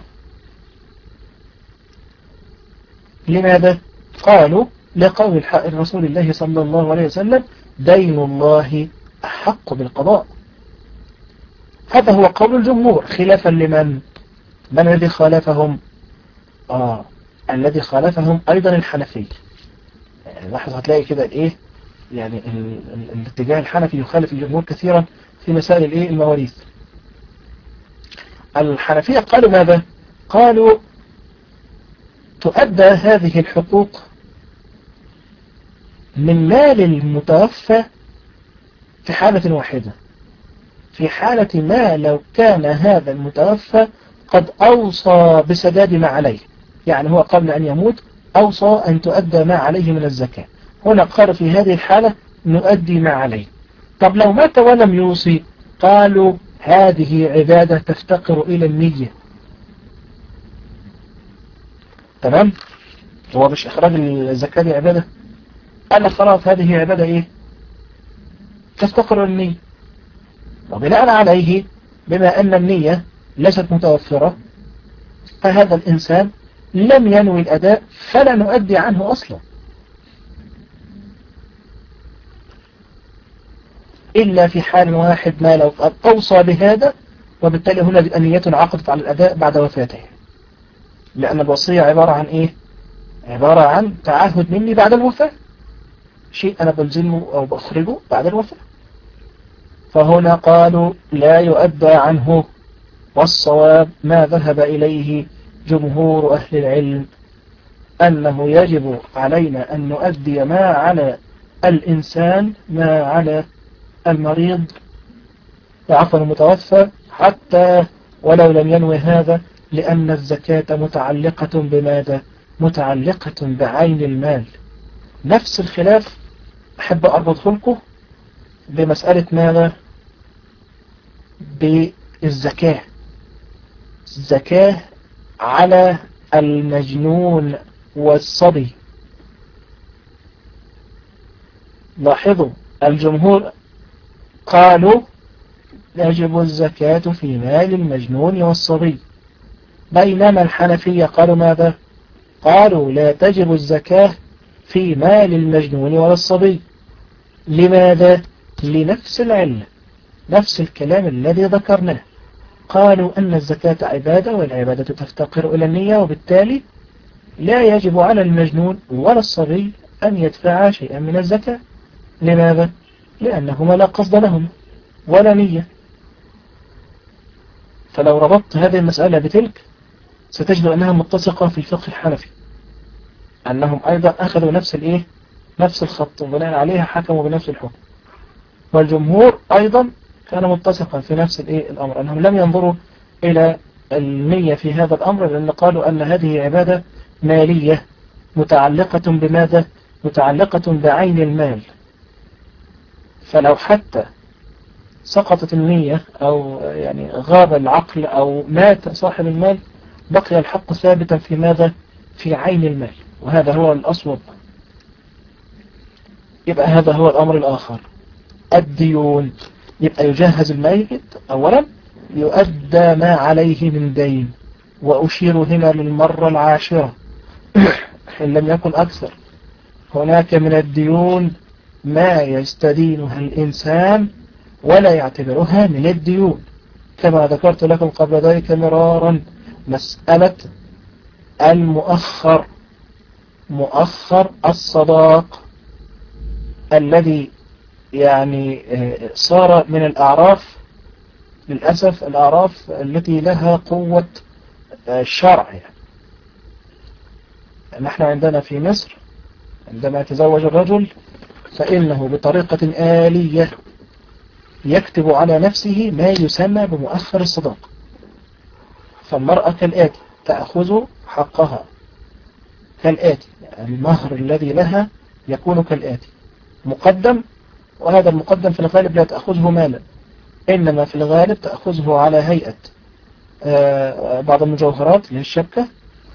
لماذا؟ قالوا لقول رسول الله صلى الله عليه وسلم: دين الله أحق بالقضاء. هذا هو قول الجمهور، خلافا لمن؟ من الذي خالفهم؟ الذي خالفهم أيضا الحنفي. لاحظ هتلاقي كده الإيه، يعني الاتجاه الحنفي يخالف الجمهور كثيرا في مسائل الإيه المواريث. الحنفية قالوا ماذا؟ قالوا تؤدى هذه الحقوق من مال المتوفى في حالة واحدة، في حالة ما لو كان هذا المتوفى قد أوصى بسداد ما عليه، يعني هو قبل أن يموت أوصى أن تؤدى ما عليه من الزكاة. هنا قال في هذه الحالة نؤدي ما عليه. طب لو مات ولم يوصي، قالوا هذه عبادة تفتقر إلى النية. تمام؟ هو مش إخراج الزكاة دي عبادة؟ قال خلاص هذه عبادة إيه؟ تفتقر إلى النية. وبناء عليه بما أن النية ليست متوفرة، فهذا الإنسان لم ينوي الأداء فلا نؤدي عنه أصلا، إلا في حال واحد ما لو قد أوصى بهذا، وبالتالي هنا نية عقدت على الأداء بعد وفاته، لأن الوصية عبارة عن إيه؟ عبارة عن تعهد مني بعد الوفاة، شيء أنا بلزمه أو بأخرجه بعد الوفاة. فهنا قالوا لا يؤدى عنه، والصواب ما ذهب إليه جمهور أهل العلم أنه يجب علينا أن نؤدي ما على الإنسان ما على المريض عفوا المتوفى، حتى ولو لم ينوي هذا، لأن الزكاة متعلقة بماذا؟ متعلقة بعين المال. نفس الخلاف أحب أربط لكم بمسألة ماذا؟ بالزكاة. الزكاة على المجنون والصبي. لاحظوا الجمهور قالوا يجب الزكاة في مال المجنون والصبي، بينما الحنفية قالوا ماذا؟ قالوا لا تجب الزكاة في مال المجنون ولا الصبي. لماذا؟ لنفس العلة، نفس الكلام الذي ذكرناه. قالوا أن الزكاة عبادة، والعبادة تفتقر إلى النية، وبالتالي لا يجب على المجنون ولا الصبي أن يدفع شيئا من الزكاة. لماذا؟ لأنهما لا قصد لهما ولا نية. فلو ربطت هذه المسألة بتلك ستجد أنها متسقة في الفقه الحنفي، أنهم أيضا أخذوا نفس الإيه؟ نفس الخط، وبناء عليها حكموا بنفس الحكم. والجمهور أيضا كان متسقا في نفس الإيه؟ الأمر، أنهم لم ينظروا إلى النية في هذا الأمر، لأن قالوا أن هذه عبادة مالية متعلقة بماذا؟ متعلقة بعين المال. فلو حتى سقطت النية أو يعني غاب العقل أو مات صاحب المال، بقي الحق ثابتا في ماذا؟ في عين المال، وهذا هو الأصوب. يبقى هذا هو الأمر الآخر، الديون. يبقى يجهز الميت أولا، يؤدى ما عليه من دين. وأشير هنا للمرة العاشرة إن لم يكن أكثر، هناك من الديون ما يستدينها الإنسان ولا يعتبرها من الديون، كما ذكرت لكم قبل ذلك مرارا، مسألة المؤخر، مؤخر الصداق الذي يعني صار من الأعراف، للأسف الأعراف التي لها قوة الشرع. نحن عندنا في مصر عندما يتزوج الرجل فإنه بطريقة آلية يكتب على نفسه ما يسمى بمؤخر الصداق. فالمرأة كالآتي تأخذ حقها كالآتي، المهر الذي لها يكون كالآتي: مقدم، وهذا المقدم في الغالب لا تأخذه مالا، إنما في الغالب تأخذه على هيئة بعض المجوهرات للشبكة،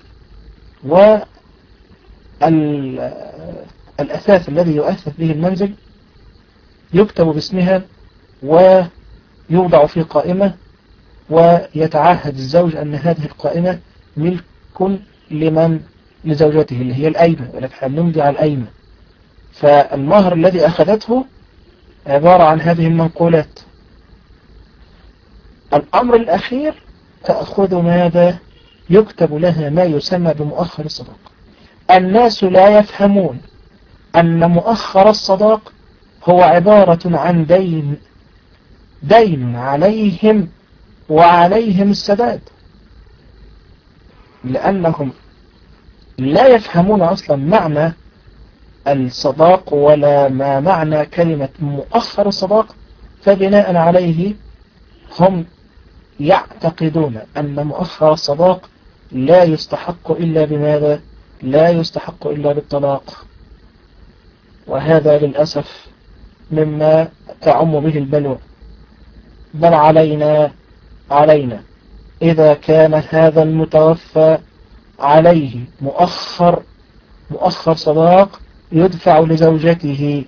والأثاث الذي يؤثث به المنزل يكتب باسمها ويوضع في قائمة، ويتعهد الزوج أن هذه القائمة ملك لمن؟ لزوجته اللي هي الأيمة، ولكن نمضي على الأيمة. فالمهر الذي أخذته عبارة عن هذه المنقولات. الأمر الأخير تأخذ ماذا؟ يكتب لها ما يسمى بمؤخر الصداق. الناس لا يفهمون أن مؤخر الصداق هو عبارة عن دين عليهم وعليهم السداد، لأنهم لا يفهمون أصلا معنى الصداق ولا ما معنى كلمة مؤخر الصداق، فبناء عليه هم يعتقدون أن مؤخر الصداق لا يستحق إلا بماذا؟ لا يستحق إلا بالطلاق. وهذا للأسف مما تعم به البلوى. بل علينا إذا كان هذا المتوفى عليه مؤخر صداق يدفع لزوجته.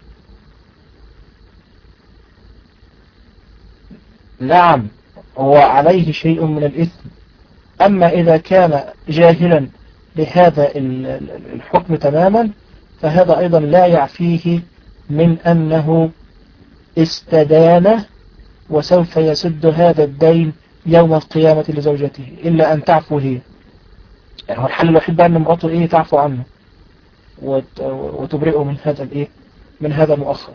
نعم، هو عليه شيء من الإثم. أما إذا كان جاهلا بهذا الحكم تماما فهذا أيضا لا يعفيه من أنه استدان وسوف يسد هذا الدين يوم القيامة لزوجته، إلا أن تعفو هي. يعني هو الحل الوحيد بقى أن امراته تعفو عنه وتبرئه من هذا من هذا المؤخر.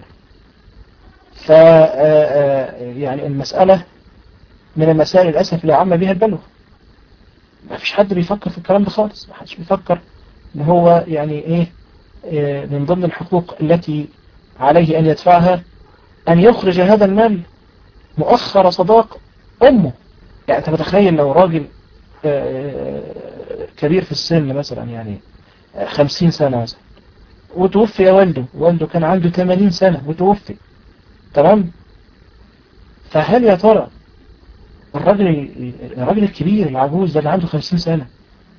يعني المسألة من المسائل للأسف اللي عم بها البلوى. ما فيش حد بيفكر في الكلام ده خالص. ما حدش بيفكر ان هو يعني من ضمن الحقوق التي عليه ان يدفعها ان يخرج هذا المال مؤخر صداق امه. يعني انت متخيل لو راجل كبير في السن مثلا، يعني 50 سنة مثلا، وتوفي والده كان عنده 80 سنة وتوفي، تمام؟ فهل يا ترى الراجل الكبير العجوز ده اللي عنده 50 سنة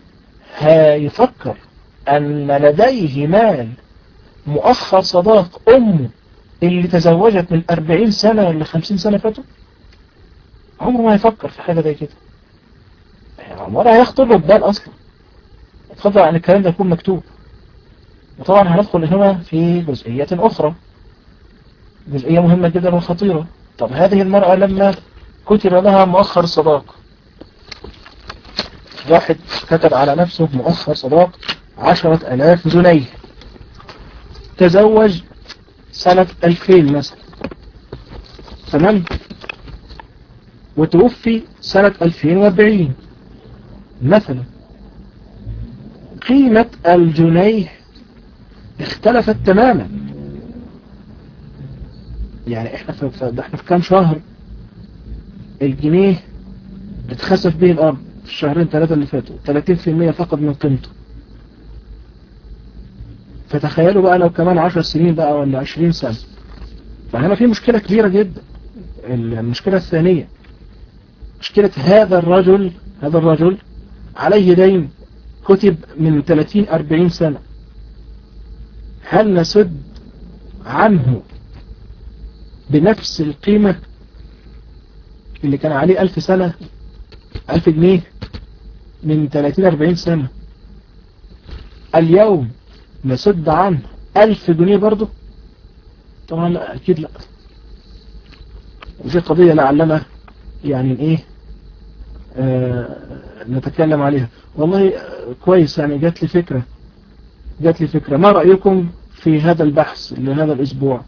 هيفكر أن لديه مال مؤخر صداق أمه اللي تزوجت من 40 سنة ولا 50 سنة فاتوا؟ عمره ما يفكر في حاجة زي كده، ولا هيخطر له ببال أصلا. اتفضل عن الكلام ده يكون مكتوب. وطبعا هندخل هنا في جزئية أخرى، جزئية مهمة جدا وخطيرة. طب هذه المرأة لما كتب لها مؤخر صداق، واحد كتب على نفسه مؤخر صداق 10,000 جنيه، تزوج سنة 2000 مثلا، تمام؟ وتوفي سنة 2040 مثلا، قيمة الجنيه اختلفت تماما. يعني احنا في كام شهر الجنيه اتخسف به الارض في الشهرين 3 اللي فاتوا، 30% فقط من قيمته. فتخيلوا بقى لو كمان 10 سنين بقى ولا 20 سنة. فهنا في مشكلة كبيرة جدا. المشكلة الثانية مشكلة هذا الرجل عليه دين كتب من 30-40 سنة. هل نسد عنه بنفس القيمة اللي كان عليه 1000 سنة، 1000 جنيه من 30-40 سنة، اليوم نسد عنه 1000 جنيه برضه؟ طبعا لا، أكيد لا. ودي قضية لعلنا يعني نتكلم عليها. والله كويس، يعني جات لي فكرة. ما رأيكم في هذا البحث لهذا الأسبوع؟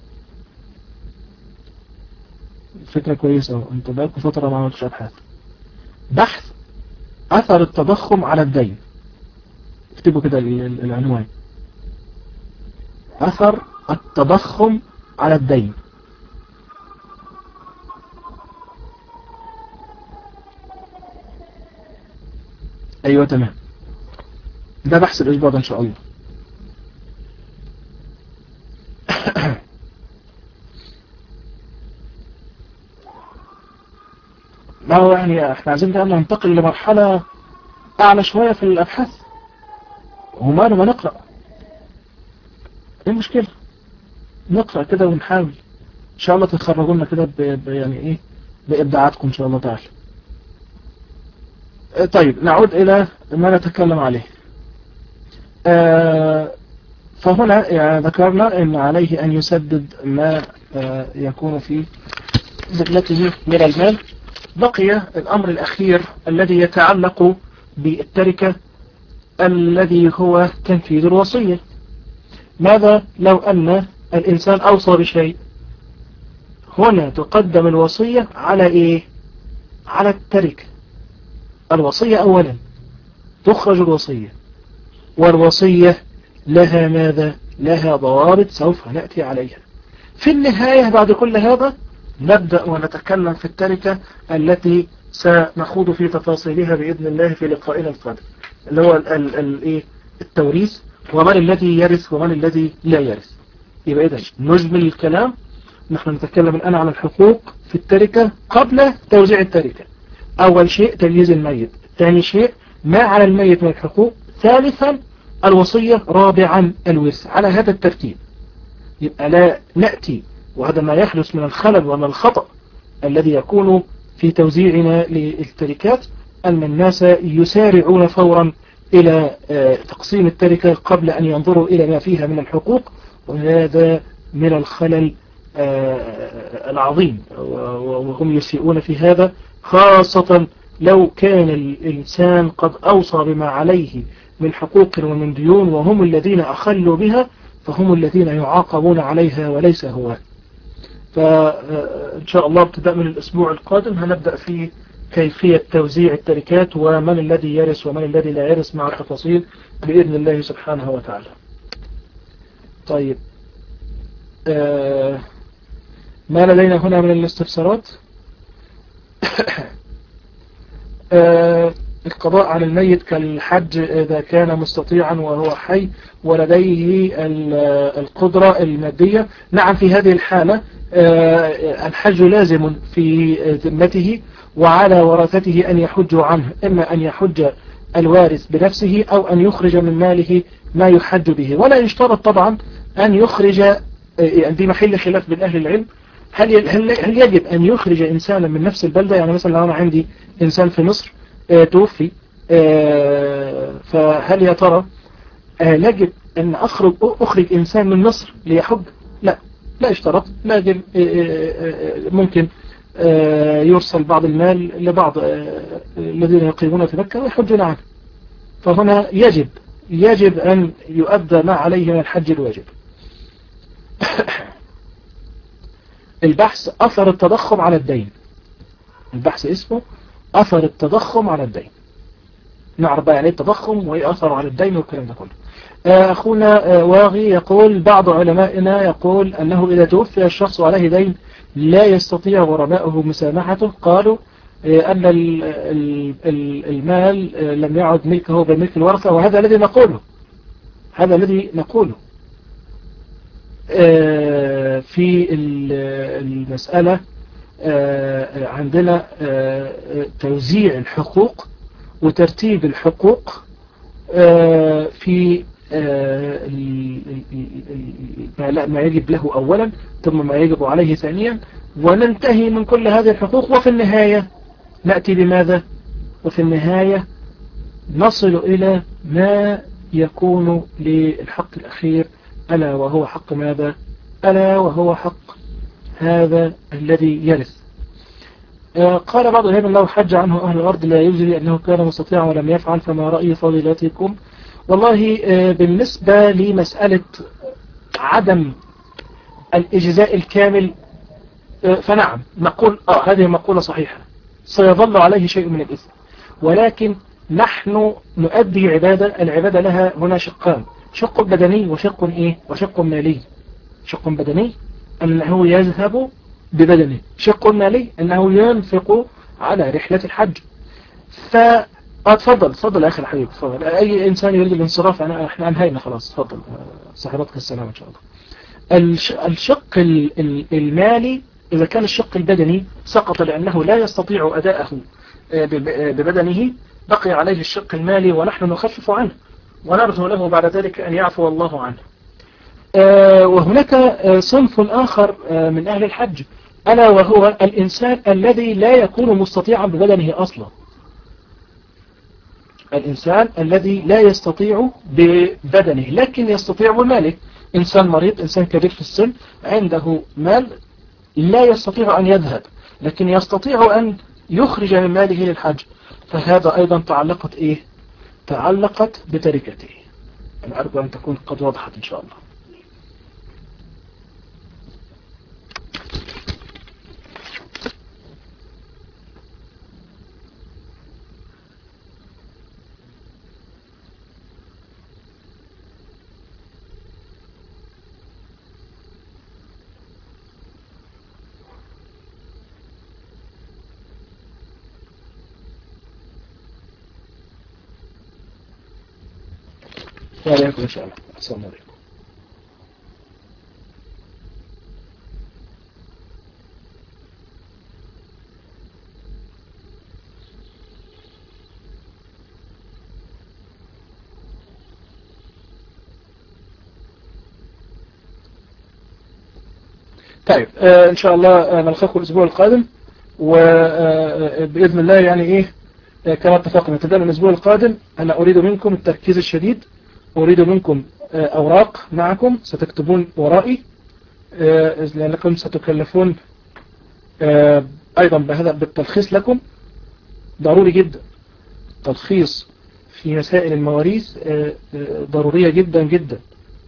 فكرة كويسة. انتوا بقالكم فترة ما عملتوش أبحاث. بحث أثر التضخم على الدين. اكتبوا كده العنوان: أثر التضخم على الدين. أيوة تمام، ده بحث الأسبوع ده إن شاء الله. ما هو يعني احنا عايزين بقى ننتقل لمرحلة أعلى شوية في الأبحاث، وما نقرأ. ايه المشكلة؟ نقرأ كده ونحاول إن شاء الله تتخرجوا لنا كده يعني بإبداعاتكم إن شاء الله تعالى. طيب نعود إلى ما نتكلم عليه. فهنا يعني ذكرنا أن عليه أن يسدد ما يكون في ذمته من المال. بقي الأمر الأخير الذي يتعلق بالتركة، الذي هو تنفيذ الوصية. ماذا لو أن الإنسان أوصى بشيء؟ هنا تقدم الوصية على إيه؟ على التركة. الوصية أولا، تخرج الوصية، والوصية لها ماذا؟ لها ضوابط سوف نأتي عليها. في النهاية بعد كل هذا نبدأ ونتكلم في التركة التي سنخوض في تفاصيلها بإذن الله في لقائنا القادم، اللي هو التوريث، ومن الذي يرث ومن الذي لا يرث. يبقى إذن نجمل الكلام، نحن نتكلم الآن عن الحقوق في التركة قبل توزيع التركة. أول شيء تمييز الميت، ثاني شيء ما على الميت من الحقوق، ثالثا الوصية، رابعا الورث، على هذا الترتيب. يبقى لا نأتي، وهذا ما يحدث من الخلل ومن الخطأ الذي يكون في توزيعنا للتركات، أن الناس يسارعون فورا إلى تقسيم التركة قبل أن ينظروا إلى ما فيها من الحقوق، وهذا من الخلل العظيم، وهم يسيئون في هذا، خاصة لو كان الإنسان قد أوصى بما عليه من حقوق ومن ديون، وهم الذين أخلوا بها، فهم الذين يعاقبون عليها وليس هو. فإن شاء الله ابتداء من الأسبوع القادم هنبدأ في كيفية توزيع التركات، ومن الذي يرث ومن الذي لا يرث، مع التفاصيل بإذن الله سبحانه وتعالى. طيب، ما لدينا هنا من الاستفسارات؟ القضاء على الميت كالحج إذا كان مستطيعا وهو حي ولديه القدرة المادية. نعم، في هذه الحالة الحج لازم في ذمته، وعلى ورثته أن يحجوا عنه، إما أن يحج الوارث بنفسه أو أن يخرج من ماله ما يحج به، ولا يشترط طبعا أن يخرج، دي محل خلاف بين أهل العلم، هل يجب أن يخرج إنسانا من نفس البلدة؟ يعني مثلا لو أنا عندي إنسان في مصر توفي، فهل يا ترى يجب أن أخرج إنسان من مصر ليحج؟ لا اشترط، لكن ممكن يرسل بعض المال لبعض الذين يقيمون في مكة ويحجون عنه. فهنا يجب أن يؤدى ما عليه من الحج الواجب. البحث أثر التضخم على الدين، البحث اسمه أثر التضخم على الدين. نعرف بقى يعني ايه التضخم وايه أثره على الدين والكلام ده كله. أخونا واغي يقول بعض علمائنا يقول أنه إذا توفي الشخص عليه دين لا يستطيع غرماؤه مسامحته، قالوا أن المال لم يعد ملكه بل ملك الورثة، وهذا الذي نقوله، هذا الذي نقوله في المسألة. عندنا توزيع الحقوق وترتيب الحقوق في ما يجب له أولا، ثم ما يجب عليه ثانيا، وننتهي من كل هذه الحقوق، وفي النهاية نأتي بماذا؟ وفي النهاية نصل إلى ما يكون للحق الأخير، ألا وهو حق ماذا؟ ألا وهو حق هذا الذي يرث. قال بعض العلماء لو حج عنه أهل الأرض لا يجري أنه كان مستطيعا ولم يفعل، فما رأي فضيلتكم؟ والله بالنسبة لمسألة عدم الإجزاء الكامل، فنعم نقول هذه مقولة صحيحة، سيظل عليه شيء من الإثم، ولكن نحن نؤدي عبادة، العبادة لها هنا شقان، شق بدني وشق وشق مالي. شق بدني أنه يذهب ببدنه، شق مالي أنه ينفق على رحلة الحج. تفضل أخي الحبيب، تفضل. أي إنسان يريد الانصراف، احنا أنهينا خلاص، تفضل صاحبتك السلام إن شاء الله. الشق المالي إذا كان الشق البدني سقط لأنه لا يستطيع أداءه ببدنه، بقي عليه الشق المالي، ونحن نخفف عنه ونرجو له بعد ذلك أن يعفو الله عنه. وهناك صنف آخر من أهل الحج، ألا وهو الإنسان الذي لا يكون مستطيعا ببدنه أصلا، الإنسان الذي لا يستطيع ببدنه لكن يستطيع بماله، إنسان مريض، إنسان كبير في السن، عنده مال لا يستطيع أن يذهب لكن يستطيع أن يخرج من ماله للحج، فهذا أيضا تعلقت بتركته. أنا أرجو أن تكون قد وضحت إن شاء الله. وعليكم إن شاء الله. السلام عليكم. طيب إن شاء الله نلقاكم الأسبوع القادم، وبإذن الله يعني إيه كما اتفقنا ابتداء من الأسبوع القادم أنا أريد منكم التركيز الشديد، أريد منكم أوراق معكم ستكتبون ورائي، لأنكم ستكلفون أيضا بهذا بالتلخيص لكم. ضروري جدا تلخيص في مسائل المواريث، ضرورية جدا جدا.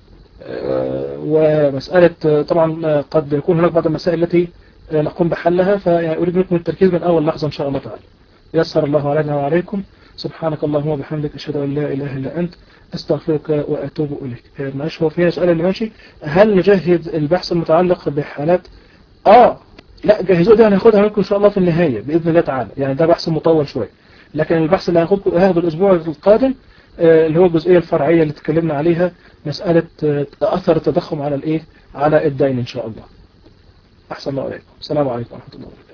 ومسألة طبعا قد يكون هناك بعض المسائل التي نقوم بحلها، فأريد منكم التركيز من أول لحظة إن شاء الله تعالى. يسر الله علينا وعليكم. سبحانك اللهم وبحمدك أشهد أن لا إله إلا أنت أستغفرك وأتوب إليك. ماشي، هو فيها سؤال اللي ماشي، هل نجهز البحث المتعلق بحالات لا جهزوه، ده هناخدها منكم إن شاء الله في النهاية بإذن الله تعالى، يعني ده بحث مطول شوية، لكن البحث اللي هاخده الأسبوع القادم اللي هو الجزئية الفرعية اللي تكلمنا عليها، مسألة أثر التضخم على على الدين إن شاء الله. أحسن الله عليكم. السلام عليكم ورحمة الله وبركاته.